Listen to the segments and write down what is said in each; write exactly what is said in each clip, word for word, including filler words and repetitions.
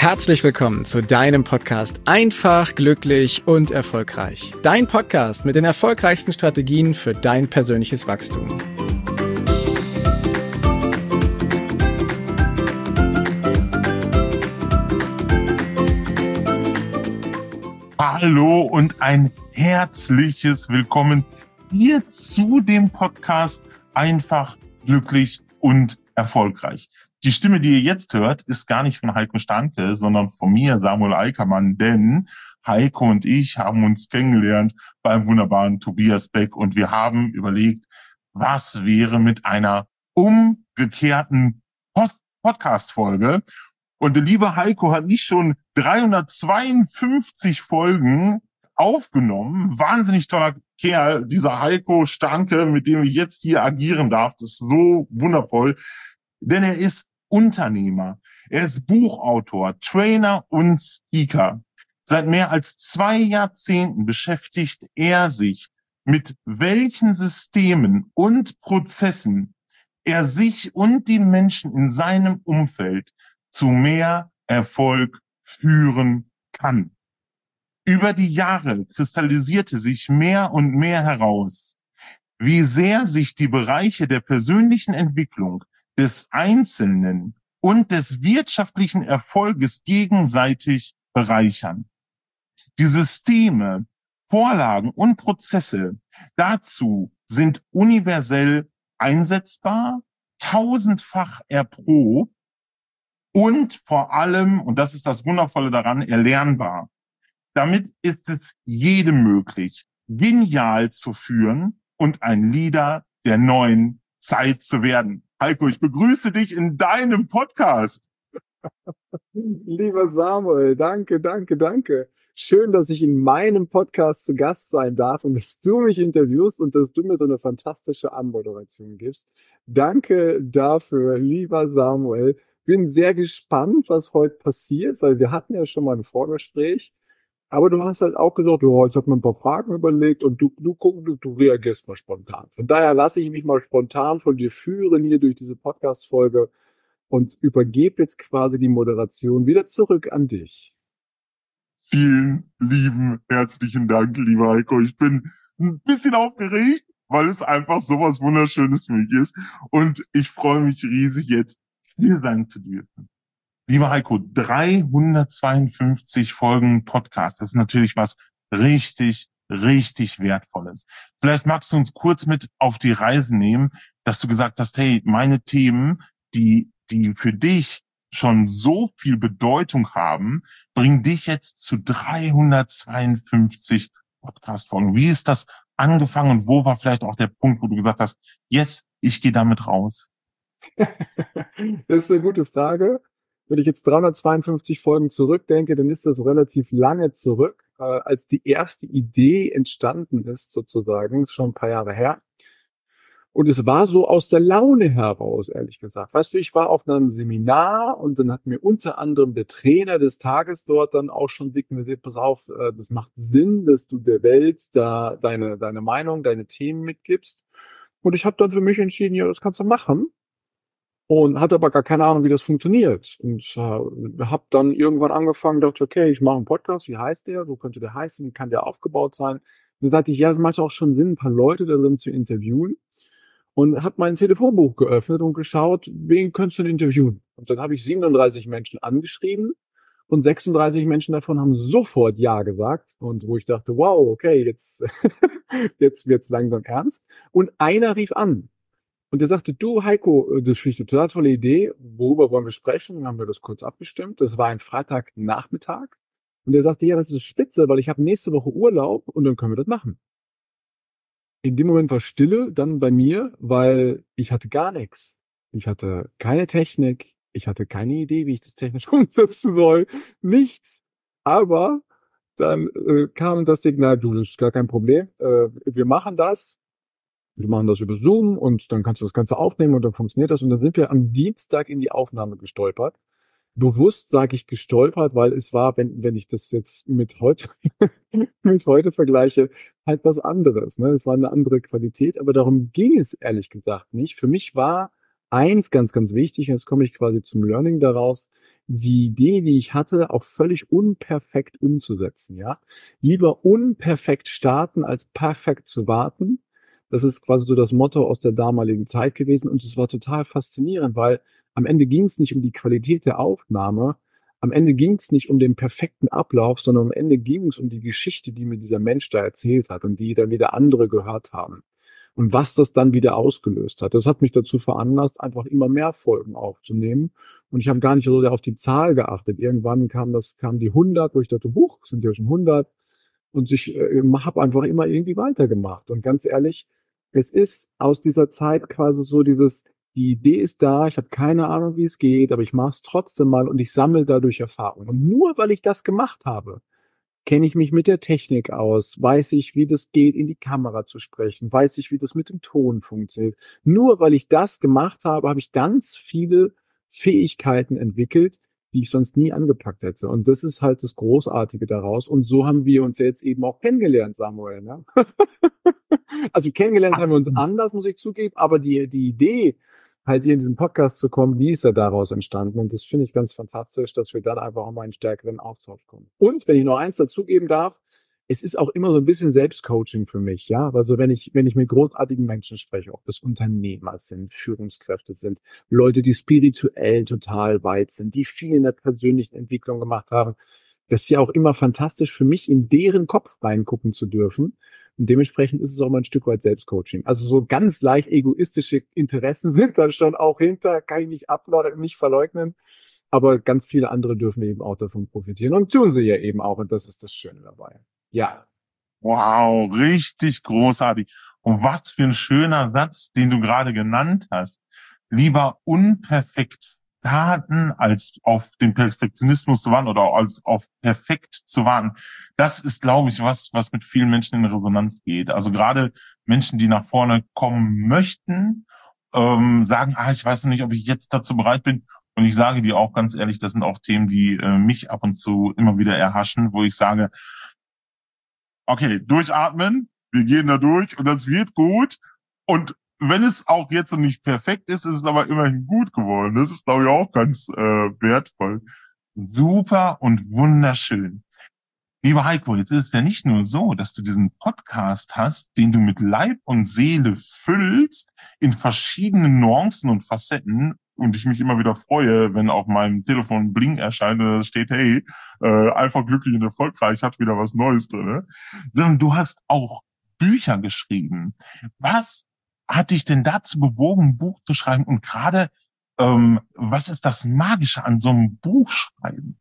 Herzlich willkommen zu deinem Podcast Einfach, glücklich und erfolgreich. Dein Podcast mit den erfolgreichsten Strategien für dein persönliches Wachstum. Hallo und ein herzliches Willkommen hier zu dem Podcast Einfach, glücklich und erfolgreich. Die Stimme, die ihr jetzt hört, ist gar nicht von Heiko Stanke, sondern von mir, Samuel Eickermann, denn Heiko und ich haben uns kennengelernt beim wunderbaren Tobias Beck und wir haben überlegt, was wäre mit einer umgekehrten Post- Podcast-Folge. Und der liebe Heiko hat nicht schon dreihundertzweiundfünfzig Folgen aufgenommen. Wahnsinnig toller Kerl, dieser Heiko Stanke, mit dem ich jetzt hier agieren darf. Das ist so wundervoll, denn er ist Unternehmer. Er ist Buchautor, Trainer und Speaker. Seit mehr als zwei Jahrzehnten beschäftigt er sich mit welchen Systemen und Prozessen er sich und die Menschen in seinem Umfeld zu mehr Erfolg führen kann. Über die Jahre kristallisierte sich mehr und mehr heraus, wie sehr sich die Bereiche der persönlichen Entwicklung des Einzelnen und des wirtschaftlichen Erfolges gegenseitig bereichern. Die Systeme, Vorlagen und Prozesse dazu sind universell einsetzbar, tausendfach erprobt und vor allem, und das ist das Wundervolle daran, erlernbar. Damit ist es jedem möglich, genial zu führen und ein Leader der neuen Zeit zu werden. Heiko, ich begrüße dich in deinem Podcast. Lieber Samuel, danke, danke, danke. Schön, dass ich in meinem Podcast zu Gast sein darf und dass du mich interviewst und dass du mir so eine fantastische Anmoderation gibst. Danke dafür, lieber Samuel. Bin sehr gespannt, was heute passiert, weil wir hatten ja schon mal ein Vorgespräch. Aber du hast halt auch gesagt, ja, ich habe mir ein paar Fragen überlegt und du, du, guck, du, du reagierst mal spontan. Von daher lasse ich mich mal spontan von dir führen hier durch diese Podcast-Folge und übergebe jetzt quasi die Moderation wieder zurück an dich. Vielen lieben herzlichen Dank, lieber Heiko. Ich bin ein bisschen aufgeregt, weil es einfach sowas Wunderschönes für mich ist. Und ich freue mich riesig, jetzt hier sein zu dürfen. Lieber Heiko, dreihundertzweiundfünfzig Folgen Podcast, das ist natürlich was richtig, richtig Wertvolles. Vielleicht magst du uns kurz mit auf die Reise nehmen, dass du gesagt hast, hey, meine Themen, die, die für dich schon so viel Bedeutung haben, bringen dich jetzt zu dreihundertzweiundfünfzig Podcast-Folgen. Wie ist das angefangen und wo war vielleicht auch der Punkt, wo du gesagt hast, yes, ich gehe damit raus? Das ist eine gute Frage. Wenn ich jetzt dreihundertzweiundfünfzig Folgen zurückdenke, dann ist das relativ lange zurück, äh, als die erste Idee entstanden ist, sozusagen, ist schon ein paar Jahre her. Und es war so aus der Laune heraus, ehrlich gesagt. Weißt du, ich war auf einem Seminar und dann hat mir unter anderem der Trainer des Tages dort dann auch schon signalisiert, pass auf, äh, das macht Sinn, dass du der Welt da deine, deine Meinung, deine Themen mitgibst. Und ich habe dann für mich entschieden, ja, das kannst du machen. Und hatte aber gar keine Ahnung, wie das funktioniert. Und äh, habe dann irgendwann angefangen, dachte, okay, ich mache einen Podcast, wie heißt der? So könnte der heißen, wie kann der aufgebaut sein? Dann sagte ich, ja, es macht auch schon Sinn, ein paar Leute da drin zu interviewen. Und habe mein Telefonbuch geöffnet und geschaut, wen könntest du denn interviewen? Und dann habe ich siebenunddreißig Menschen angeschrieben und sechsunddreißig Menschen davon haben sofort Ja gesagt. Und wo ich dachte, wow, okay, jetzt, jetzt wird's langsam ernst. Und einer rief an. Und er sagte, du Heiko, das finde ich eine total tolle Idee, worüber wollen wir sprechen? Dann haben wir das kurz abgestimmt. Das war ein Freitagnachmittag. Und er sagte, ja, das ist spitze, weil ich habe nächste Woche Urlaub und dann können wir das machen. In dem Moment war Stille dann bei mir, weil ich hatte gar nichts. Ich hatte keine Technik, ich hatte keine Idee, wie ich das technisch umsetzen soll. Nichts. Aber dann äh, kam das Signal, du, das ist gar kein Problem. Äh, wir machen das. Wir machen das über Zoom und dann kannst du das Ganze aufnehmen und dann funktioniert das. Und dann sind wir am Dienstag in die Aufnahme gestolpert. Bewusst sage ich gestolpert, weil es war, wenn wenn ich das jetzt mit heute mit heute vergleiche, halt was anderes. Ne? Es war eine andere Qualität, aber darum ging es ehrlich gesagt nicht. Für mich war eins ganz, ganz wichtig, jetzt komme ich quasi zum Learning daraus, die Idee, die ich hatte, auch völlig unperfekt umzusetzen, ja. Lieber unperfekt starten, als perfekt zu warten. Das ist quasi so das Motto aus der damaligen Zeit gewesen und es war total faszinierend, weil am Ende ging es nicht um die Qualität der Aufnahme, am Ende ging es nicht um den perfekten Ablauf, sondern am Ende ging es um die Geschichte, die mir dieser Mensch da erzählt hat und die dann wieder andere gehört haben. Und was das dann wieder ausgelöst hat. Das hat mich dazu veranlasst, einfach immer mehr Folgen aufzunehmen. Und ich habe gar nicht so sehr auf die Zahl geachtet. Irgendwann kam das, kam die hundert, wo ich dachte, huch, sind ja schon hundert. Und ich äh, habe einfach immer irgendwie weitergemacht. Und ganz ehrlich, es ist aus dieser Zeit quasi so dieses, die Idee ist da, ich habe keine Ahnung, wie es geht, aber ich mache es trotzdem mal und ich sammle dadurch Erfahrung. Und nur weil ich das gemacht habe, kenne ich mich mit der Technik aus, weiß ich, wie das geht, in die Kamera zu sprechen, weiß ich, wie das mit dem Ton funktioniert. Nur weil ich das gemacht habe, habe ich ganz viele Fähigkeiten entwickelt, die ich sonst nie angepackt hätte. Und das ist halt das Großartige daraus. Und so haben wir uns jetzt eben auch kennengelernt, Samuel. Ne? Also kennengelernt haben wir uns anders, muss ich zugeben, aber die, die Idee, halt hier in diesen Podcast zu kommen, die ist ja daraus entstanden. Und das finde ich ganz fantastisch, dass wir dann einfach auch mal einen stärkeren Austausch kommen. Und wenn ich noch eins dazugeben darf, es ist auch immer so ein bisschen Selbstcoaching für mich, ja. Also wenn ich, wenn ich mit großartigen Menschen spreche, ob das Unternehmer sind, Führungskräfte sind, Leute, die spirituell total weit sind, die viel in der persönlichen Entwicklung gemacht haben, das ist ja auch immer fantastisch für mich, in deren Kopf reingucken zu dürfen. Und dementsprechend ist es auch mal ein Stück weit Selbstcoaching. Also so ganz leicht egoistische Interessen sind dann schon auch hinter, kann ich nicht ableugnen, nicht verleugnen. Aber ganz viele andere dürfen eben auch davon profitieren und tun sie ja eben auch. Und das ist das Schöne dabei. Ja. Wow, richtig großartig. Und was für ein schöner Satz, den du gerade genannt hast. Lieber unperfekt starten, als auf den Perfektionismus zu warten oder als auf perfekt zu warten. Das ist, glaube ich, was, was mit vielen Menschen in Resonanz geht. Also gerade Menschen, die nach vorne kommen möchten, ähm, sagen, ah, ich weiß nicht, ob ich jetzt dazu bereit bin. Und ich sage dir auch ganz ehrlich, das sind auch Themen, die äh, mich ab und zu immer wieder erhaschen, wo ich sage, okay, durchatmen, wir gehen da durch und das wird gut. Und wenn es auch jetzt noch nicht perfekt ist, ist es aber immerhin gut geworden. Das ist, glaube ich, auch ganz äh, wertvoll. Super und wunderschön. Lieber Heiko, jetzt ist es ja nicht nur so, dass du diesen Podcast hast, den du mit Leib und Seele füllst, in verschiedenen Nuancen und Facetten, und ich mich immer wieder freue, wenn auf meinem Telefon ein Bling erscheint und da steht, hey, äh, einfach glücklich und erfolgreich, hat wieder was Neues drin. Sondern du hast auch Bücher geschrieben. Was hat dich denn dazu bewogen, ein Buch zu schreiben? Und gerade, ähm, was ist das Magische an so einem Buchschreiben?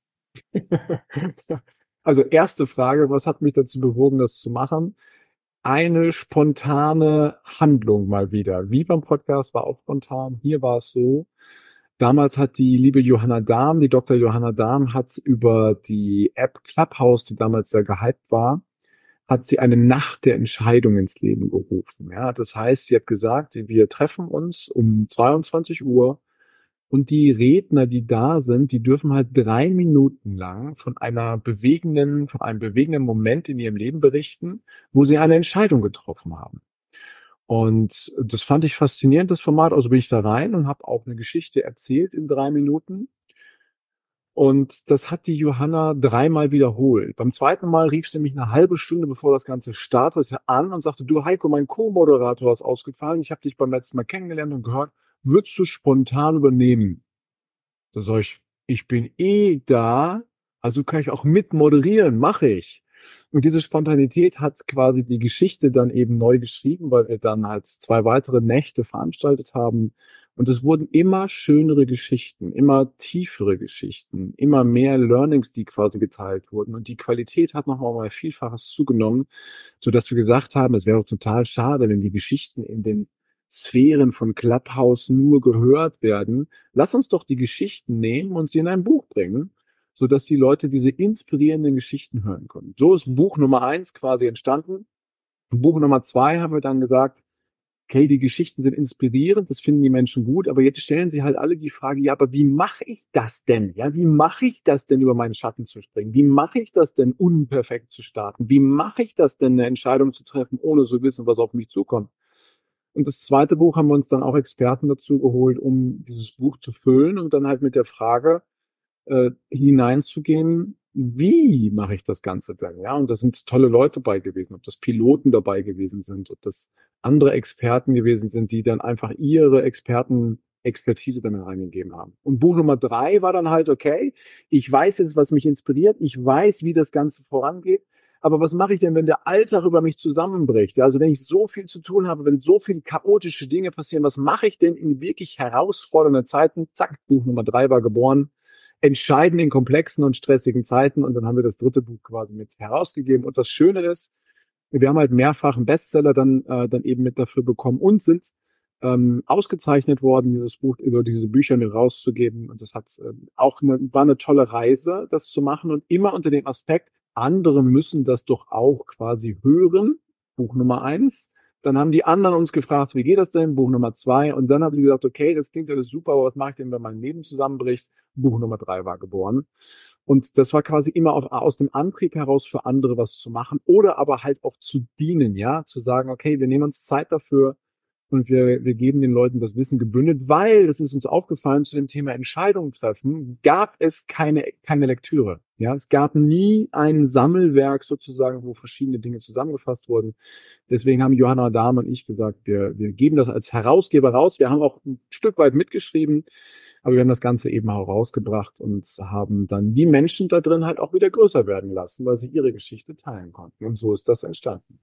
Also erste Frage, was hat mich dazu bewogen, das zu machen? Eine spontane Handlung mal wieder. Wie beim Podcast war auch spontan. Hier war es so. Damals hat die liebe Johanna Dahm, die Doktor Johanna Dahm, hat über die App Clubhouse, die damals sehr gehypt war, hat sie eine Nacht der Entscheidung ins Leben gerufen. Ja, das heißt, sie hat gesagt, wir treffen uns um zweiundzwanzig Uhr und die Redner, die da sind, die dürfen halt drei Minuten lang von einer bewegenden, von einem bewegenden Moment in ihrem Leben berichten, wo sie eine Entscheidung getroffen haben. Und das fand ich faszinierend, das Format. Also bin ich da rein und habe auch eine Geschichte erzählt in drei Minuten. Und das hat die Johanna dreimal wiederholt. Beim zweiten Mal rief sie mich eine halbe Stunde, bevor das Ganze startete, an und sagte, du Heiko, mein Co-Moderator ist ausgefallen. Ich habe dich beim letzten Mal kennengelernt und gehört, würdest du spontan übernehmen? Da sag ich, ich bin eh da, also kann ich auch mit moderieren, mache ich. Und diese Spontanität hat quasi die Geschichte dann eben neu geschrieben, weil wir dann halt zwei weitere Nächte veranstaltet haben. Und es wurden immer schönere Geschichten, immer tiefere Geschichten, immer mehr Learnings, die quasi geteilt wurden. Und die Qualität hat nochmal mal Vielfaches zugenommen, sodass wir gesagt haben, es wäre auch total schade, wenn die Geschichten in den Sphären von Clubhouse nur gehört werden. Lass uns doch die Geschichten nehmen und sie in ein Buch bringen, sodass die Leute diese inspirierenden Geschichten hören können. So ist Buch Nummer eins quasi entstanden. Buch Nummer zwei haben wir dann gesagt, okay, die Geschichten sind inspirierend, das finden die Menschen gut, aber jetzt stellen sie halt alle die Frage, ja, aber wie mache ich das denn? Ja, wie mache ich das denn, über meinen Schatten zu springen? Wie mache ich das denn, unperfekt zu starten? Wie mache ich das denn, eine Entscheidung zu treffen, ohne zu wissen, was auf mich zukommt? Und das zweite Buch haben wir uns dann auch Experten dazu geholt, um dieses Buch zu füllen und dann halt mit der Frage äh, hineinzugehen, wie mache ich das Ganze denn? Ja, und da sind tolle Leute bei gewesen, ob das Piloten dabei gewesen sind, ob das andere Experten gewesen sind, die dann einfach ihre Experten Expertise dann reingegeben haben. Und Buch Nummer drei war dann halt, okay, ich weiß jetzt, was mich inspiriert, ich weiß, wie das Ganze vorangeht, aber was mache ich denn, wenn der Alltag über mich zusammenbricht? Ja, also wenn ich so viel zu tun habe, wenn so viele chaotische Dinge passieren, was mache ich denn in wirklich herausfordernden Zeiten? Zack, Buch Nummer drei war geboren. Entscheiden in komplexen und stressigen Zeiten. Und dann haben wir das dritte Buch quasi mit herausgegeben. Und das Schöne ist, wir haben halt mehrfach einen Bestseller dann, äh, dann eben mit dafür bekommen und sind ähm, ausgezeichnet worden, dieses Buch über diese Bücher mit rauszugeben. Und das hat äh, auch eine, war eine tolle Reise, das zu machen und immer unter dem Aspekt, andere müssen das doch auch quasi hören. Buch Nummer eins. Dann haben die anderen uns gefragt, wie geht das denn? Buch Nummer zwei. Und dann haben sie gesagt, okay, das klingt alles super, aber was mache ich denn, wenn mein Leben zusammenbricht? Buch Nummer drei war geboren. Und das war quasi immer auch aus dem Antrieb heraus für andere was zu machen oder aber halt auch zu dienen, ja, zu sagen, okay, wir nehmen uns Zeit dafür und wir, wir geben den Leuten das Wissen gebündelt, weil, das ist uns aufgefallen, zu dem Thema Entscheidungen treffen, gab es keine, keine Lektüre. Ja, es gab nie ein Sammelwerk sozusagen, wo verschiedene Dinge zusammengefasst wurden. Deswegen haben Johanna Dahm und ich gesagt, wir, wir geben das als Herausgeber raus. Wir haben auch ein Stück weit mitgeschrieben, aber wir haben das Ganze eben auch rausgebracht und haben dann die Menschen da drin halt auch wieder größer werden lassen, weil sie ihre Geschichte teilen konnten. Und so ist das entstanden.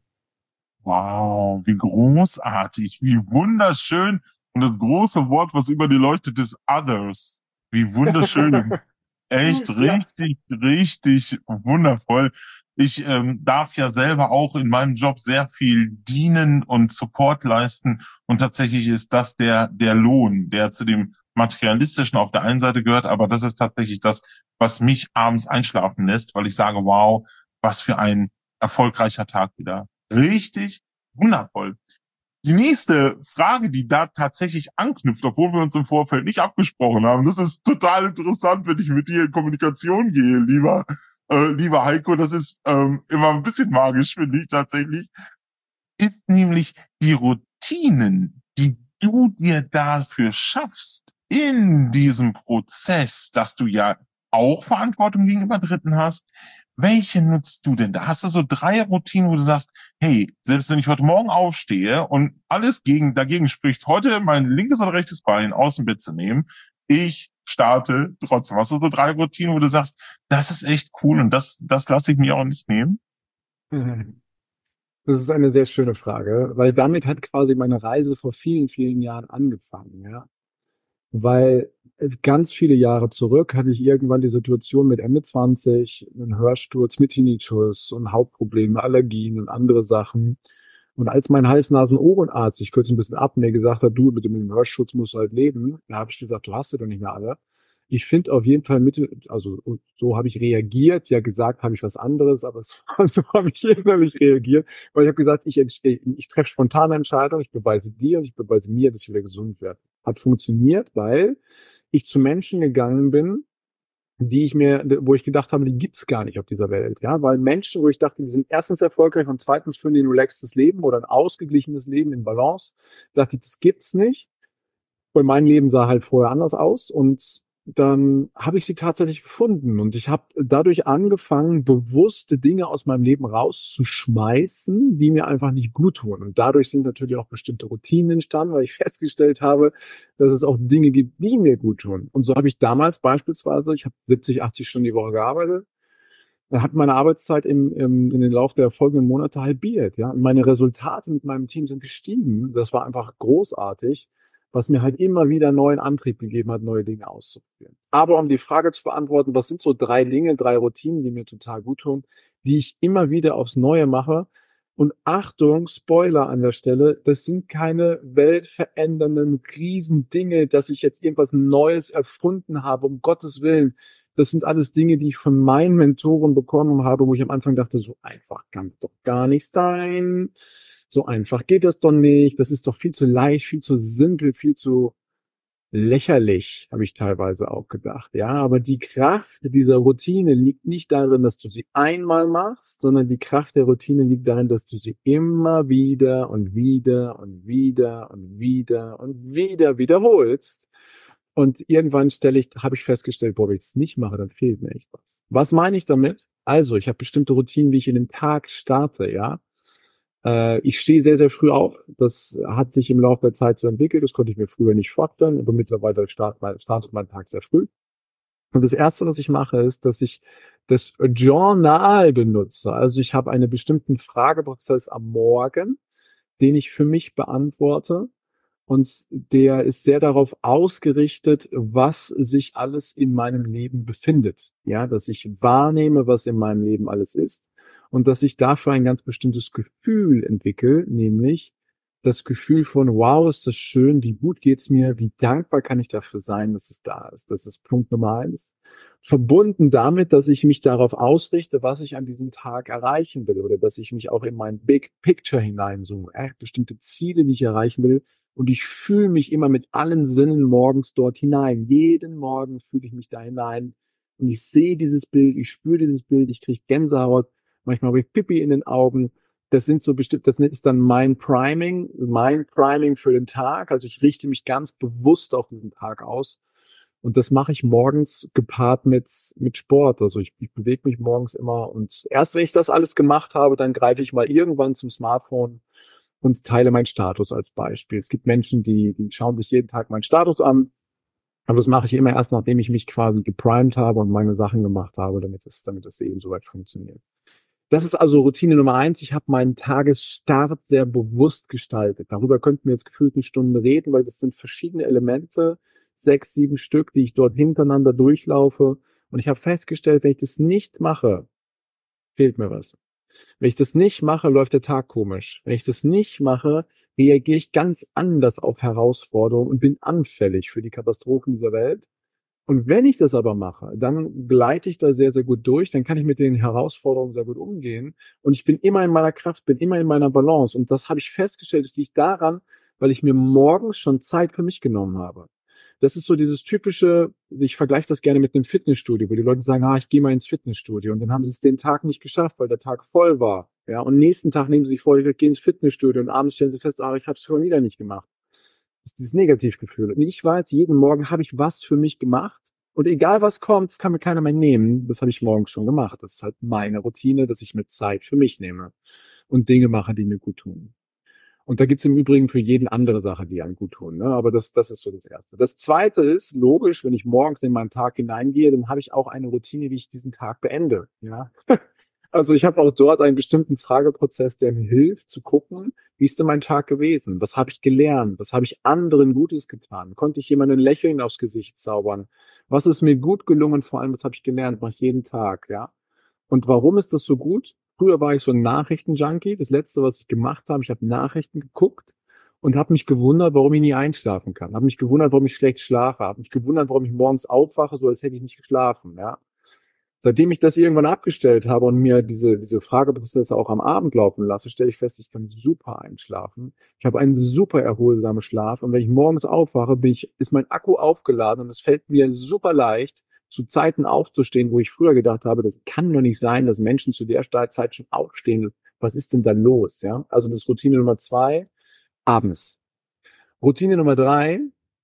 Wow, wie großartig, wie wunderschön. Und das große Wort, was über dir leuchtet, ist Others. Wie wunderschön. Echt Ja. richtig, richtig wundervoll. Ich ähm, darf ja selber auch in meinem Job sehr viel dienen und Support leisten. Und tatsächlich ist das der, der Lohn, der zu dem Materialistischen auf der einen Seite gehört. Aber das ist tatsächlich das, was mich abends einschlafen lässt, weil ich sage, wow, was für ein erfolgreicher Tag wieder. Richtig wundervoll. Die nächste Frage, die da tatsächlich anknüpft, obwohl wir uns im Vorfeld nicht abgesprochen haben, das ist total interessant, wenn ich mit dir in Kommunikation gehe, lieber, äh, lieber Heiko, das ist ähm, immer ein bisschen magisch, finde ich tatsächlich, ist nämlich die Routinen, die du dir dafür schaffst in diesem Prozess, dass du ja auch Verantwortung gegenüber Dritten hast. Welche nutzt du denn? Da hast du so drei Routinen, wo du sagst, hey, selbst wenn ich heute Morgen aufstehe und alles gegen, dagegen spricht, heute mein linkes oder rechtes Bein aus dem Bett zu nehmen, ich starte trotzdem. Hast du so drei Routinen, wo du sagst, das ist echt cool und das, das lasse ich mir auch nicht nehmen? Das ist eine sehr schöne Frage, weil damit hat quasi meine Reise vor vielen, vielen Jahren angefangen, ja. Weil äh, ganz viele Jahre zurück hatte ich irgendwann die Situation mit Ende zwanzig, einen Hörsturz mit Tinnitus und Hautprobleme, Allergien und andere Sachen. Und als mein Hals-Nasen-Ohrenarzt, ich kürze ein bisschen ab, mir gesagt hat, du, mit dem Hörschutz musst du halt leben, da habe ich gesagt, du hast sie doch nicht mehr alle. Ich finde auf jeden Fall Mitte, also so habe ich reagiert, ja gesagt habe ich was anderes, aber so, so habe ich innerlich reagiert, weil ich habe gesagt, ich, ich treffe spontane Entscheidungen, ich beweise dir und ich beweise mir, dass ich wieder gesund werde. Hat funktioniert, weil ich zu Menschen gegangen bin, die ich mir, wo ich gedacht habe, die gibt's gar nicht auf dieser Welt, ja, weil Menschen, wo ich dachte, die sind erstens erfolgreich und zweitens führen die ein relaxtes Leben oder ein ausgeglichenes Leben in Balance, dachte ich, das gibt's nicht. Und mein Leben sah halt vorher anders aus und dann habe ich sie tatsächlich gefunden und ich habe dadurch angefangen, bewusste Dinge aus meinem Leben rauszuschmeißen, die mir einfach nicht gut tun. Und dadurch sind natürlich auch bestimmte Routinen entstanden, weil ich festgestellt habe, dass es auch Dinge gibt, die mir gut tun. Und so habe ich damals beispielsweise, ich habe siebzig, achtzig Stunden die Woche gearbeitet, da hat meine Arbeitszeit im, im, in den Lauf der folgenden Monate halbiert. Ja, und meine Resultate mit meinem Team sind gestiegen. Das war einfach großartig, was mir halt immer wieder neuen Antrieb gegeben hat, neue Dinge auszuprobieren. Aber um die Frage zu beantworten, was sind so drei Dinge, drei Routinen, die mir total gut tun, die ich immer wieder aufs Neue mache? Und Achtung, Spoiler an der Stelle, das sind keine weltverändernden Riesendinge, dass ich jetzt irgendwas Neues erfunden habe, um Gottes Willen. Das sind alles Dinge, die ich von meinen Mentoren bekommen habe, wo ich am Anfang dachte, so einfach kann es doch gar nicht sein. So einfach geht das doch nicht. Das ist doch viel zu leicht, viel zu simpel, viel zu, lächerlich, habe ich teilweise auch gedacht. Ja, aber die Kraft dieser Routine liegt nicht darin, dass du sie einmal machst, sondern die Kraft der Routine liegt darin, dass du sie immer wieder und wieder und wieder und wieder und wieder wiederholst. Und irgendwann stelle ich, habe ich festgestellt, boah, wenn ich es nicht mache, dann fehlt mir echt was. Was meine ich damit? Also, ich habe bestimmte Routinen, wie ich in den Tag starte, ja. Äh, ich stehe sehr, sehr früh auf. Das hat sich im Laufe der Zeit so entwickelt. Das konnte ich mir früher nicht vorstellen, aber mittlerweile start, mein, startet mein Tag sehr früh. Und das Erste, was ich mache, ist, dass ich das Journal benutze. Also ich habe einen bestimmten Frageprozess am Morgen, den ich für mich beantworte. Und der ist sehr darauf ausgerichtet, was sich alles in meinem Leben befindet. Ja, dass ich wahrnehme, was in meinem Leben alles ist. Und dass ich dafür ein ganz bestimmtes Gefühl entwickle, nämlich das Gefühl von, wow, ist das schön, wie gut geht's mir, wie dankbar kann ich dafür sein, dass es da ist. Das ist Punkt Nummer eins. Verbunden damit, dass ich mich darauf ausrichte, was ich an diesem Tag erreichen will oder dass ich mich auch in mein Big Picture hineinzoome, äh, bestimmte Ziele, die ich erreichen will. Und ich fühle mich immer mit allen Sinnen morgens dort hinein. Jeden Morgen fühle ich mich da hinein. Und ich sehe dieses Bild, ich spüre dieses Bild, ich kriege Gänsehaut. Manchmal habe ich Pipi in den Augen. Das sind so bestimmt, das ist dann mein Priming, mein Priming für den Tag. Also ich richte mich ganz bewusst auf diesen Tag aus. Und das mache ich morgens gepaart mit, mit Sport. Also ich, ich bewege mich morgens immer. Und erst wenn ich das alles gemacht habe, dann greife ich mal irgendwann zum Smartphone und teile meinen Status als Beispiel. Es gibt Menschen, die, die schauen sich jeden Tag meinen Status an. Aber das mache ich immer erst, nachdem ich mich quasi geprimed habe und meine Sachen gemacht habe, damit es, damit es eben soweit funktioniert. Das ist also Routine Nummer eins. Ich habe meinen Tagesstart sehr bewusst gestaltet. Darüber könnten wir jetzt gefühlt eine Stunde reden, weil das sind verschiedene Elemente, sechs, sieben Stück, die ich dort hintereinander durchlaufe. Und ich habe festgestellt, wenn ich das nicht mache, fehlt mir was. Wenn ich das nicht mache, läuft der Tag komisch. Wenn ich das nicht mache, reagiere ich ganz anders auf Herausforderungen und bin anfällig für die Katastrophen dieser Welt. Und wenn ich das aber mache, dann gleite ich da sehr, sehr gut durch, dann kann ich mit den Herausforderungen sehr gut umgehen und ich bin immer in meiner Kraft, bin immer in meiner Balance und das habe ich festgestellt, es liegt daran, weil ich mir morgens schon Zeit für mich genommen habe. Das ist so dieses typische, ich vergleiche das gerne mit einem Fitnessstudio, wo die Leute sagen, ah, ich gehe mal ins Fitnessstudio und dann haben sie es den Tag nicht geschafft, weil der Tag voll war. Ja, und nächsten Tag nehmen sie sich vor, ich gehe ins Fitnessstudio und abends stellen sie fest, ah, ich habe es schon wieder nicht gemacht. Das ist dieses Negativgefühl. Und ich weiß, jeden Morgen habe ich was für mich gemacht. Und egal was kommt, das kann mir keiner mehr nehmen. Das habe ich morgens schon gemacht. Das ist halt meine Routine, dass ich mir Zeit für mich nehme und Dinge mache, die mir gut tun. Und da gibt's im Übrigen für jeden andere Sache, die einem gut tun. Ne? Aber das, das ist so das Erste. Das Zweite ist, logisch, wenn ich morgens in meinen Tag hineingehe, dann habe ich auch eine Routine, wie ich diesen Tag beende. Ja. Also ich habe auch dort einen bestimmten Frageprozess, der mir hilft zu gucken, wie ist denn mein Tag gewesen? Was habe ich gelernt? Was habe ich anderen Gutes getan? Konnte ich jemandem ein Lächeln aufs Gesicht zaubern? Was ist mir gut gelungen? Vor allem, was habe ich gelernt? Mache ich jeden Tag, ja? Und warum ist das so gut? Früher war ich so ein Nachrichtenjunkie. Das Letzte, was ich gemacht habe, ich habe Nachrichten geguckt und habe mich gewundert, warum ich nie einschlafen kann. Habe mich gewundert, warum ich schlecht schlafe. Habe mich gewundert, warum ich morgens aufwache, so als hätte ich nicht geschlafen, ja? Seitdem ich das irgendwann abgestellt habe und mir diese, diese Frageprozesse auch am Abend laufen lasse, stelle ich fest, ich kann super einschlafen. Ich habe einen super erholsamen Schlaf. Und wenn ich morgens aufwache, bin ich, ist mein Akku aufgeladen und es fällt mir super leicht, zu Zeiten aufzustehen, wo ich früher gedacht habe, das kann doch nicht sein, dass Menschen zu der Zeit schon aufstehen. Was ist denn da los? Ja, also das ist Routine Nummer zwei, abends. Routine Nummer drei,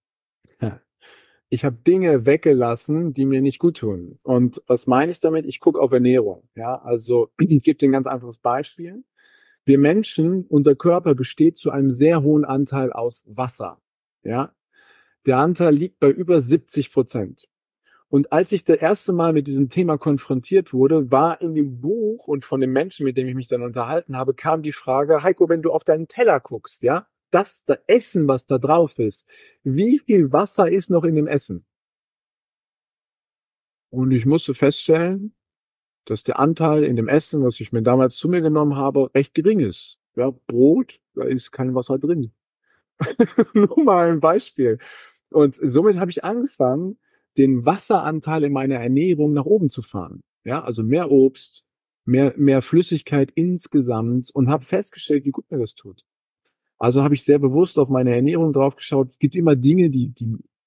ich habe Dinge weggelassen, die mir nicht gut tun. Und was meine ich damit? Ich gucke auf Ernährung. Ja, also ich gebe dir ein ganz einfaches Beispiel. Wir Menschen, unser Körper besteht zu einem sehr hohen Anteil aus Wasser. Ja, der Anteil liegt bei über siebzig Prozent. Und als ich das erste Mal mit diesem Thema konfrontiert wurde, war in dem Buch und von den Menschen, mit denen ich mich dann unterhalten habe, kam die Frage, Heiko, wenn du auf deinen Teller guckst, ja, das, das Essen, was da drauf ist, wie viel Wasser ist noch in dem Essen? Und ich musste feststellen, dass der Anteil in dem Essen, was ich mir damals zu mir genommen habe, recht gering ist. Ja, Brot, da ist kein Wasser drin. Nur mal ein Beispiel. Und somit habe ich angefangen, den Wasseranteil in meiner Ernährung nach oben zu fahren. Ja, also mehr Obst, mehr, mehr Flüssigkeit insgesamt und habe festgestellt, wie gut mir das tut. Also habe ich sehr bewusst auf meine Ernährung drauf geschaut. Es gibt immer Dinge, die, die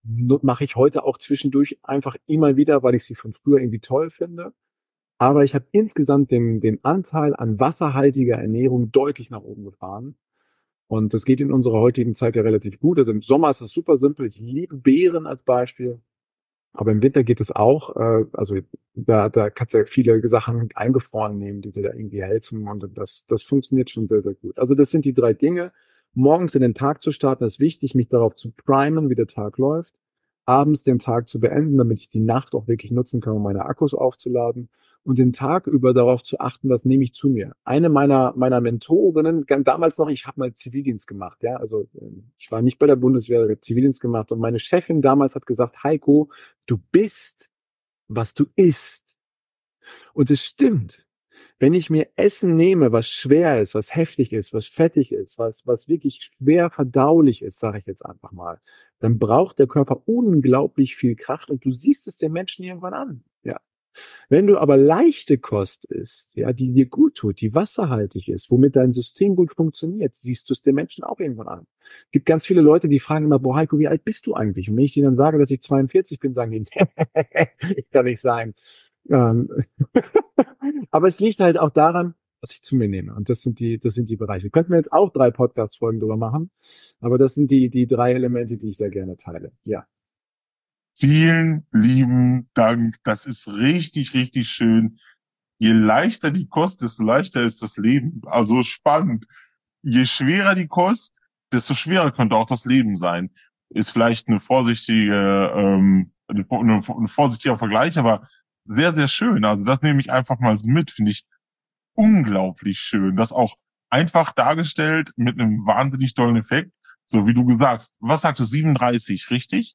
mache ich heute auch zwischendurch einfach immer wieder, weil ich sie von früher irgendwie toll finde. Aber ich habe insgesamt den, den Anteil an wasserhaltiger Ernährung deutlich nach oben gefahren. Und das geht in unserer heutigen Zeit ja relativ gut. Also im Sommer ist es super simpel. Ich liebe Beeren als Beispiel. Aber im Winter geht es auch. Äh, also da, da kannst du ja viele Sachen eingefroren nehmen, die dir da irgendwie helfen. Und das, das funktioniert schon sehr, sehr gut. Also das sind die drei Dinge. Morgens in den Tag zu starten, ist wichtig, mich darauf zu primen, wie der Tag läuft. Abends den Tag zu beenden, damit ich die Nacht auch wirklich nutzen kann, um meine Akkus aufzuladen. Und den Tag über darauf zu achten, was nehme ich zu mir. Eine meiner meiner Mentorinnen, ganz damals noch, ich habe mal Zivildienst gemacht, ja, also ähm, ich war nicht bei der Bundeswehr, ich habe Zivildienst gemacht und meine Chefin damals hat gesagt, Heiko, du bist, was du isst. Und es stimmt. Wenn ich mir Essen nehme, was schwer ist, was heftig ist, was fettig ist, was, was wirklich schwer verdaulich ist, sage ich jetzt einfach mal, dann braucht der Körper unglaublich viel Kraft und du siehst es den Menschen irgendwann an. Ja. Wenn du aber leichte Kost isst, ja, die dir gut tut, die wasserhaltig ist, womit dein System gut funktioniert, siehst du es den Menschen auch irgendwann an. Es gibt ganz viele Leute, die fragen immer, boah, Heiko, wie alt bist du eigentlich? Und wenn ich denen dann sage, dass ich zweiundvierzig bin, sagen die, kann nicht sein. Ähm, aber es liegt halt auch daran, was ich zu mir nehme. Und das sind die, das sind die Bereiche. Könnten wir jetzt auch drei Podcast-Folgen drüber machen. Aber das sind die, die drei Elemente, die ich da gerne teile. Ja. Vielen lieben Dank. Das ist richtig, richtig schön. Je leichter die Kost, desto leichter ist das Leben. Also spannend. Je schwerer die Kost, desto schwerer könnte auch das Leben sein. Ist vielleicht eine vorsichtige, ähm, eine, ein vorsichtiger Vergleich, aber sehr, sehr schön. Also das nehme ich einfach mal so mit, finde ich unglaublich schön. Das auch einfach dargestellt mit einem wahnsinnig tollen Effekt. So wie du gesagt hast. Was sagst du, siebenunddreißig, richtig?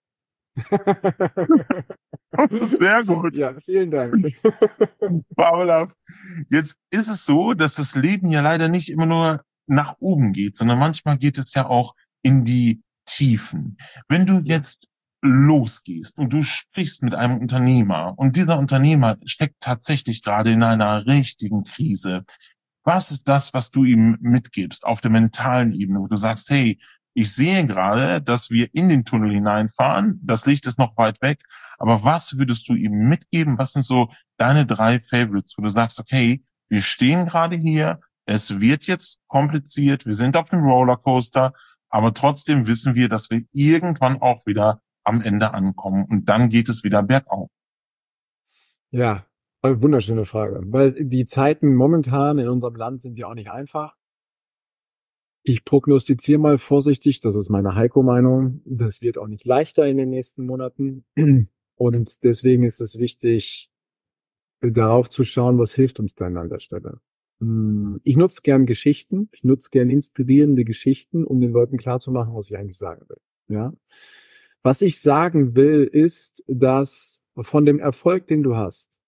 Sehr gut. Ja, vielen Dank. Paula, jetzt ist es so, dass das Leben ja leider nicht immer nur nach oben geht, sondern manchmal geht es ja auch in die Tiefen. Wenn du jetzt losgehst und du sprichst mit einem Unternehmer und dieser Unternehmer steckt tatsächlich gerade in einer richtigen Krise, was ist das, was du ihm mitgibst auf der mentalen Ebene, wo du sagst, hey, ich sehe gerade, dass wir in den Tunnel hineinfahren, das Licht ist noch weit weg, aber was würdest du ihm mitgeben? Was sind so deine drei Favorites, wo du sagst, okay, wir stehen gerade hier, es wird jetzt kompliziert, wir sind auf dem Rollercoaster, aber trotzdem wissen wir, dass wir irgendwann auch wieder am Ende ankommen und dann geht es wieder bergauf. Ja, eine wunderschöne Frage, weil die Zeiten momentan in unserem Land sind ja auch nicht einfach. Ich prognostiziere mal vorsichtig, das ist meine Heiko-Meinung, das wird auch nicht leichter in den nächsten Monaten. Und deswegen ist es wichtig, darauf zu schauen, was hilft uns denn an der Stelle. Ich nutze gern Geschichten, ich nutze gern inspirierende Geschichten, um den Leuten klarzumachen, was ich eigentlich sagen will. Ja? Was ich sagen will, ist, dass von dem Erfolg, den du hast,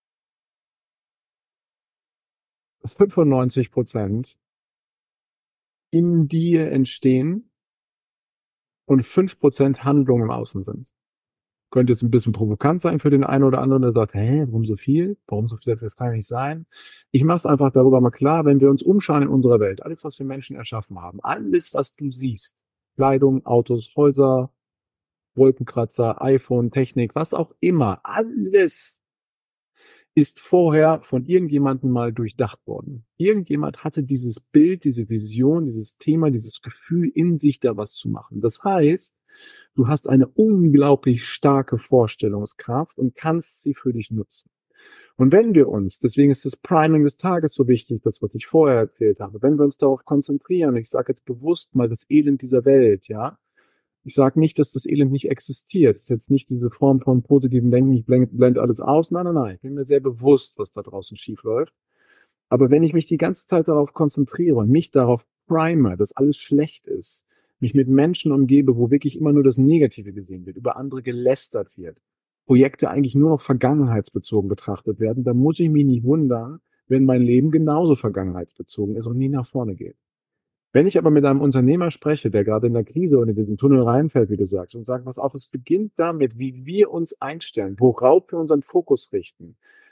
fünfundneunzig Prozent in dir entstehen und fünf Prozent Handlung im Außen sind. Könnte jetzt ein bisschen provokant sein für den einen oder anderen, der sagt, hä, warum so viel? Warum so viel? Das kann ja nicht sein. Ich mache es einfach darüber mal klar, wenn wir uns umschauen in unserer Welt, alles, was wir Menschen erschaffen haben, alles, was du siehst, Kleidung, Autos, Häuser, Wolkenkratzer, iPhone, Technik, was auch immer, alles ist vorher von irgendjemandem mal durchdacht worden. Irgendjemand hatte dieses Bild, diese Vision, dieses Thema, dieses Gefühl in sich, da was zu machen. Das heißt, du hast eine unglaublich starke Vorstellungskraft und kannst sie für dich nutzen. Und wenn wir uns, deswegen ist das Priming des Tages so wichtig, das, was ich vorher erzählt habe, wenn wir uns darauf konzentrieren, ich sage jetzt bewusst mal das Elend dieser Welt, ja, ich sage nicht, dass das Elend nicht existiert. Das ist jetzt nicht diese Form von positivem Denken, ich blende, blende alles aus. Nein, nein, nein. Ich bin mir sehr bewusst, was da draußen schief läuft. Aber wenn ich mich die ganze Zeit darauf konzentriere und mich darauf prime, dass alles schlecht ist, mich mit Menschen umgebe, wo wirklich immer nur das Negative gesehen wird, über andere gelästert wird, Projekte eigentlich nur noch vergangenheitsbezogen betrachtet werden, dann muss ich mich nicht wundern, wenn mein Leben genauso vergangenheitsbezogen ist und nie nach vorne geht. Wenn ich aber mit einem Unternehmer spreche, der gerade in der Krise oder in diesen Tunnel reinfällt, wie du sagst, und sagt, pass auf, es beginnt damit, wie wir uns einstellen, worauf wir unseren Fokus richten,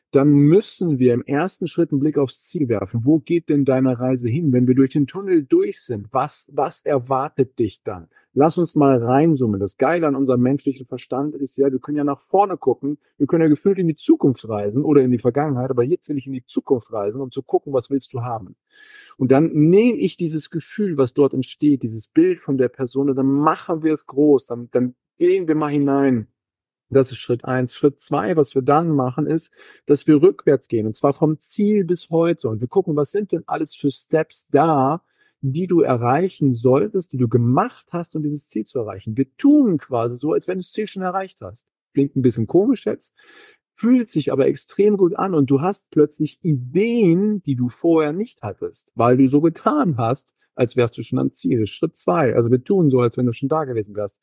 dann müssen wir im ersten Schritt einen Blick aufs Ziel werfen. Wo geht denn deine Reise hin? Wenn wir durch den Tunnel durch sind, was, was erwartet dich dann? Lass uns mal reinzoomen. Das Geile an unserem menschlichen Verstand ist ja, wir können ja nach vorne gucken, wir können ja gefühlt in die Zukunft reisen oder in die Vergangenheit, aber jetzt will ich in die Zukunft reisen, um zu gucken, was willst du haben? Und dann nehme ich dieses Gefühl, was dort entsteht, dieses Bild von der Person, und dann machen wir es groß, dann, dann gehen wir mal hinein. Das ist Schritt eins. Schritt zwei, was wir dann machen, ist, dass wir rückwärts gehen, und zwar vom Ziel bis heute. Und wir gucken, was sind denn alles für Steps da, die du erreichen solltest, die du gemacht hast, um dieses Ziel zu erreichen. Wir tun quasi so, als wenn du das Ziel schon erreicht hast. Klingt ein bisschen komisch jetzt, fühlt sich aber extrem gut an, und du hast plötzlich Ideen, die du vorher nicht hattest, weil du so getan hast, als wärst du schon am Ziel. Schritt zwei, also wir tun so, als wenn du schon da gewesen wärst.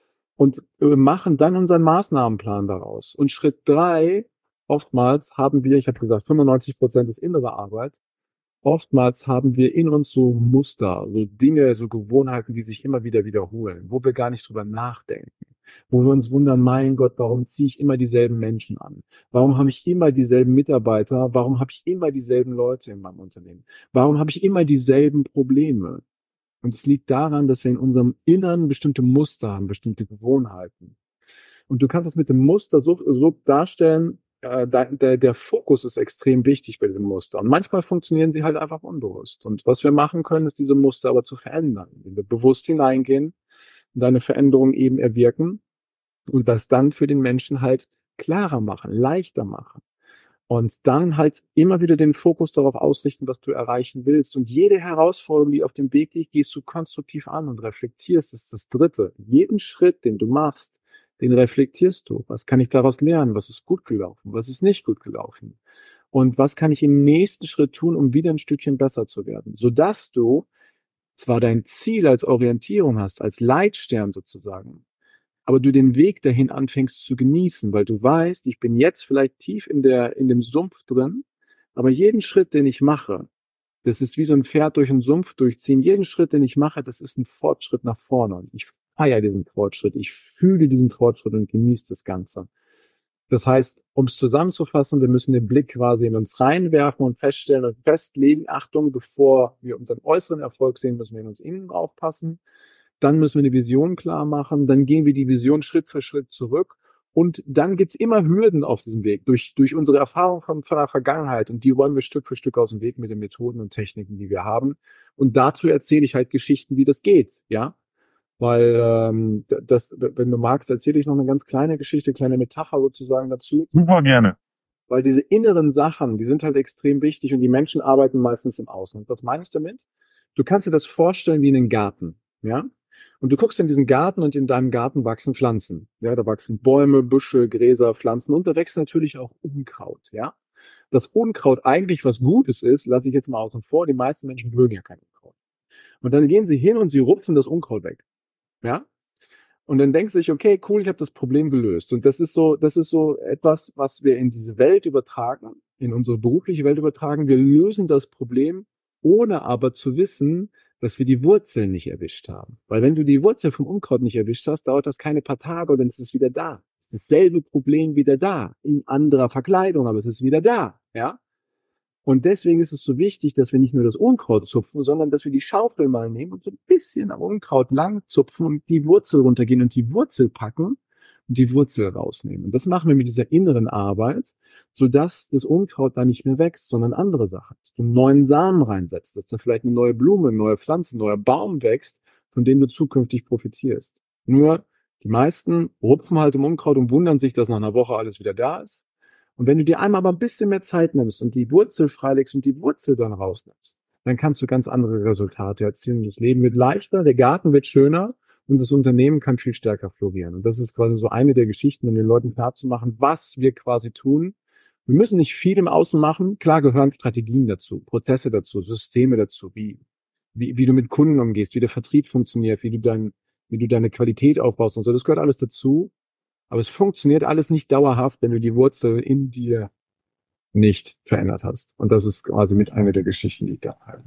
Und äh, machen dann unseren Maßnahmenplan daraus. Und Schritt drei, oftmals haben wir, ich habe gesagt, fünfundneunzig Prozent ist innere Arbeit, oftmals haben wir in uns so Muster, so Dinge, so Gewohnheiten, die sich immer wieder wiederholen, wo wir gar nicht drüber nachdenken, wo wir uns wundern, mein Gott, warum ziehe ich immer dieselben Menschen an? Warum habe ich immer dieselben Mitarbeiter? Warum habe ich immer dieselben Leute in meinem Unternehmen? Warum habe ich immer dieselben Probleme? Und es liegt daran, dass wir in unserem Innern bestimmte Muster haben, bestimmte Gewohnheiten. Und du kannst es mit dem Muster so, so darstellen, äh, der, der Fokus ist extrem wichtig bei diesem Muster. Und manchmal funktionieren sie halt einfach unbewusst. Und was wir machen können, ist diese Muster aber zu verändern, indem wir bewusst hineingehen und eine Veränderung eben erwirken und das dann für den Menschen halt klarer machen, leichter machen. Und dann halt immer wieder den Fokus darauf ausrichten, was du erreichen willst. Und jede Herausforderung, die auf dem Weg liegt, gehst du konstruktiv an und reflektierst. Das ist das Dritte. Jeden Schritt, den du machst, den reflektierst du. Was kann ich daraus lernen? Was ist gut gelaufen? Was ist nicht gut gelaufen? Und was kann ich im nächsten Schritt tun, um wieder ein Stückchen besser zu werden? Sodass du zwar dein Ziel als Orientierung hast, als Leitstern sozusagen, aber du den Weg dahin anfängst zu genießen, weil du weißt, ich bin jetzt vielleicht tief in der, in dem Sumpf drin, aber jeden Schritt, den ich mache, das ist wie so ein Pferd durch einen Sumpf durchziehen. Jeden Schritt, den ich mache, das ist ein Fortschritt nach vorne. Und ich feiere diesen Fortschritt. Ich fühle diesen Fortschritt und genieße das Ganze. Das heißt, um es zusammenzufassen, wir müssen den Blick quasi in uns reinwerfen und feststellen und festlegen, Achtung, bevor wir unseren äußeren Erfolg sehen, müssen wir in uns innen aufpassen. Dann müssen wir eine Vision klar machen, dann gehen wir die Vision Schritt für Schritt zurück, und dann gibt's immer Hürden auf diesem Weg durch durch unsere Erfahrung von, von der Vergangenheit, und die wollen wir Stück für Stück aus dem Weg mit den Methoden und Techniken, die wir haben. Und dazu erzähle ich halt Geschichten, wie das geht, ja, weil ähm, das, wenn du magst, erzähle ich noch eine ganz kleine Geschichte, kleine Metapher sozusagen dazu. Super gerne. Weil diese inneren Sachen, die sind halt extrem wichtig, und die Menschen arbeiten meistens im Außen. Und was meine ich damit? Du kannst dir das vorstellen wie einen Garten, ja? Und du guckst in diesen Garten, und in deinem Garten wachsen Pflanzen. Ja, da wachsen Bäume, Büsche, Gräser, Pflanzen, und da wächst natürlich auch Unkraut, ja. Das Unkraut eigentlich was Gutes ist, lasse ich jetzt mal außen vor. Die meisten Menschen mögen ja kein Unkraut. Und dann gehen sie hin und sie rupfen das Unkraut weg, ja. Und dann denkst du dich, okay, cool, ich habe das Problem gelöst. Und das ist so, das ist so etwas, was wir in diese Welt übertragen, in unsere berufliche Welt übertragen. Wir lösen das Problem, ohne aber zu wissen, dass wir die Wurzeln nicht erwischt haben. Weil wenn du die Wurzel vom Unkraut nicht erwischt hast, dauert das keine paar Tage, und dann ist es wieder da. Es ist dasselbe Problem wieder da, in anderer Verkleidung, aber es ist wieder da, ja? Und deswegen ist es so wichtig, dass wir nicht nur das Unkraut zupfen, sondern dass wir die Schaufel mal nehmen und so ein bisschen am Unkraut lang zupfen und die Wurzel runtergehen und die Wurzel packen und die Wurzel rausnehmen. Und das machen wir mit dieser inneren Arbeit, sodass das Unkraut da nicht mehr wächst, sondern andere Sachen. Dass du einen neuen Samen reinsetzt, dass da vielleicht eine neue Blume, eine neue Pflanze, ein neuer Baum wächst, von dem du zukünftig profitierst. Nur die meisten rupfen halt im Unkraut und wundern sich, dass nach einer Woche alles wieder da ist. Und wenn du dir einmal aber ein bisschen mehr Zeit nimmst und die Wurzel freilegst und die Wurzel dann rausnimmst, dann kannst du ganz andere Resultate erzielen. Das Leben wird leichter, der Garten wird schöner, und das Unternehmen kann viel stärker florieren. Und das ist quasi so eine der Geschichten, um den Leuten klarzumachen, was wir quasi tun. Wir müssen nicht viel im Außen machen. Klar gehören Strategien dazu, Prozesse dazu, Systeme dazu, wie, wie, wie du mit Kunden umgehst, wie der Vertrieb funktioniert, wie du dein, wie du deine Qualität aufbaust und so. Das gehört alles dazu. Aber es funktioniert alles nicht dauerhaft, wenn du die Wurzel in dir nicht verändert hast. Und das ist quasi mit einer der Geschichten, die ich da habe.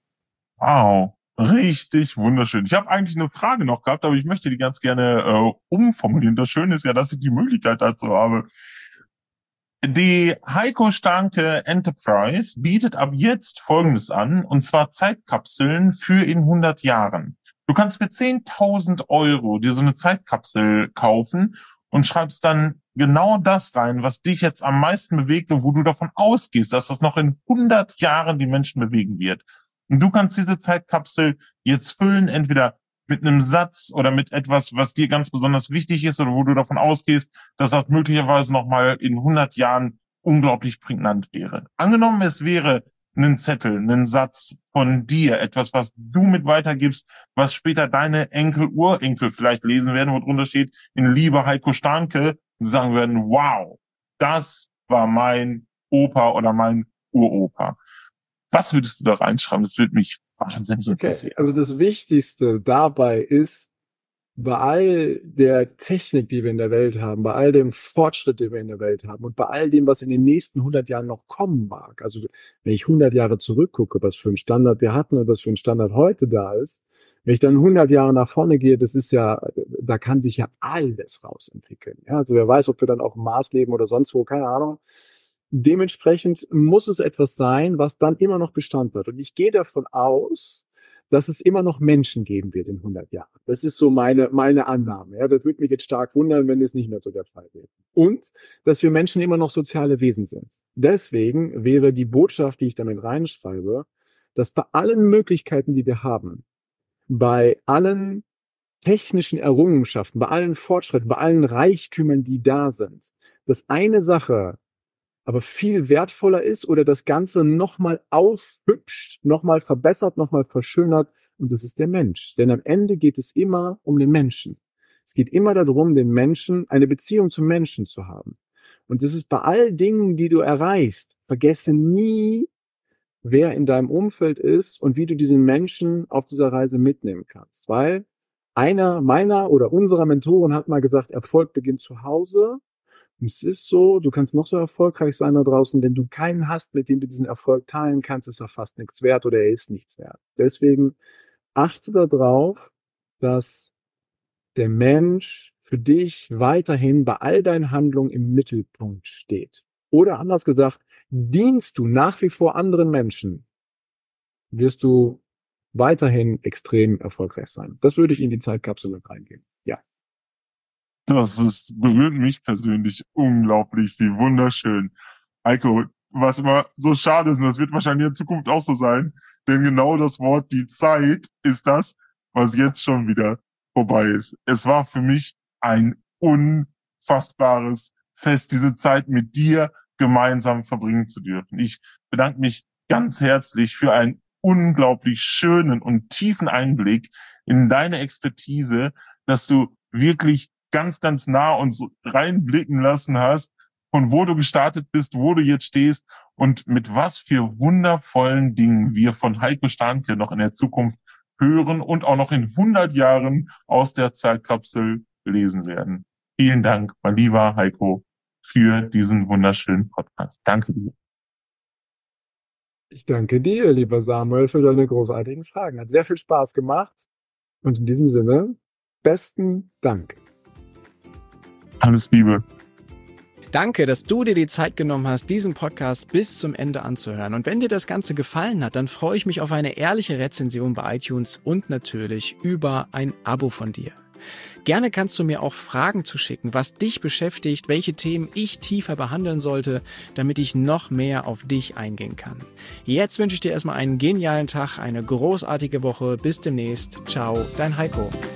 Wow, richtig wunderschön. Ich habe eigentlich eine Frage noch gehabt, aber ich möchte die ganz gerne äh, umformulieren. Das Schöne ist ja, dass ich die Möglichkeit dazu habe. Die Heiko Starncke Enterprise bietet ab jetzt Folgendes an, und zwar Zeitkapseln für in hundert Jahren. Du kannst für zehntausend Euro dir so eine Zeitkapsel kaufen und schreibst dann genau das rein, was dich jetzt am meisten bewegt und wo du davon ausgehst, dass das noch in hundert Jahren die Menschen bewegen wird. Und du kannst diese Zeitkapsel jetzt füllen, entweder mit einem Satz oder mit etwas, was dir ganz besonders wichtig ist oder wo du davon ausgehst, dass das möglicherweise nochmal in hundert Jahren unglaublich prägnant wäre. Angenommen, es wäre ein Zettel, ein Satz von dir, etwas, was du mit weitergibst, was später deine Enkel, Urenkel vielleicht lesen werden, wo drunter steht, in Liebe Heiko Starncke, sagen werden, wow, das war mein Opa oder mein Uropa. Was würdest du da reinschreiben? Das würde mich wahnsinnig interessieren. Okay, also das Wichtigste dabei ist, bei all der Technik, die wir in der Welt haben, bei all dem Fortschritt, den wir in der Welt haben und bei all dem, was in den nächsten hundert Jahren noch kommen mag, also wenn ich hundert Jahre zurückgucke, was für ein Standard wir hatten und was für ein Standard heute da ist, wenn ich dann hundert Jahre nach vorne gehe, das ist ja, da kann sich ja alles rausentwickeln. Ja, also wer weiß, ob wir dann auf dem Mars leben oder sonst wo, keine Ahnung. Dementsprechend muss es etwas sein, was dann immer noch Bestand hat. Und ich gehe davon aus, dass es immer noch Menschen geben wird in hundert Jahren. Das ist so meine, meine Annahme. Ja, das würde mich jetzt stark wundern, wenn es nicht mehr so der Fall wäre. Und, dass wir Menschen immer noch soziale Wesen sind. Deswegen wäre die Botschaft, die ich damit reinschreibe, dass bei allen Möglichkeiten, die wir haben, bei allen technischen Errungenschaften, bei allen Fortschritten, bei allen Reichtümern, die da sind, dass eine Sache aber viel wertvoller ist oder das Ganze nochmal aufhübscht, nochmal verbessert, nochmal verschönert, und das ist der Mensch. Denn am Ende geht es immer um den Menschen. Es geht immer darum, den Menschen, eine Beziehung zum Menschen zu haben. Und das ist bei all Dingen, die du erreichst, vergesse nie, wer in deinem Umfeld ist und wie du diesen Menschen auf dieser Reise mitnehmen kannst. Weil einer meiner oder unserer Mentoren hat mal gesagt, Erfolg beginnt zu Hause. Und es ist so, du kannst noch so erfolgreich sein da draußen, wenn du keinen hast, mit dem du diesen Erfolg teilen kannst, ist er fast nichts wert oder er ist nichts wert. Deswegen achte darauf, dass der Mensch für dich weiterhin bei all deinen Handlungen im Mittelpunkt steht. Oder anders gesagt, dienst du nach wie vor anderen Menschen, wirst du weiterhin extrem erfolgreich sein. Das würde ich in die Zeitkapsel mit reingeben. Ja. Das ist, berührt mich persönlich unglaublich, wie wunderschön. Heiko, was immer so schade ist, und das wird wahrscheinlich in Zukunft auch so sein, denn genau das Wort, die Zeit, ist das, was jetzt schon wieder vorbei ist. Es war für mich ein unfassbares Fest, diese Zeit mit dir gemeinsam verbringen zu dürfen. Ich bedanke mich ganz herzlich für einen unglaublich schönen und tiefen Einblick in deine Expertise, dass du wirklich ganz, ganz nah uns reinblicken lassen hast, von wo du gestartet bist, wo du jetzt stehst und mit was für wundervollen Dingen wir von Heiko Starncke noch in der Zukunft hören und auch noch in hundert Jahren aus der Zeitkapsel lesen werden. Vielen Dank, mein lieber Heiko, für diesen wunderschönen Podcast. Danke dir. Ich danke dir, lieber Samuel, für deine großartigen Fragen. Hat sehr viel Spaß gemacht. Und in diesem Sinne, besten Dank. Alles Liebe. Danke, dass du dir die Zeit genommen hast, diesen Podcast bis zum Ende anzuhören. Und wenn dir das Ganze gefallen hat, dann freue ich mich auf eine ehrliche Rezension bei iTunes und natürlich über ein Abo von dir. Gerne kannst du mir auch Fragen zuschicken, was dich beschäftigt, welche Themen ich tiefer behandeln sollte, damit ich noch mehr auf dich eingehen kann. Jetzt wünsche ich dir erstmal einen genialen Tag, eine großartige Woche. Bis demnächst. Ciao, dein Heiko.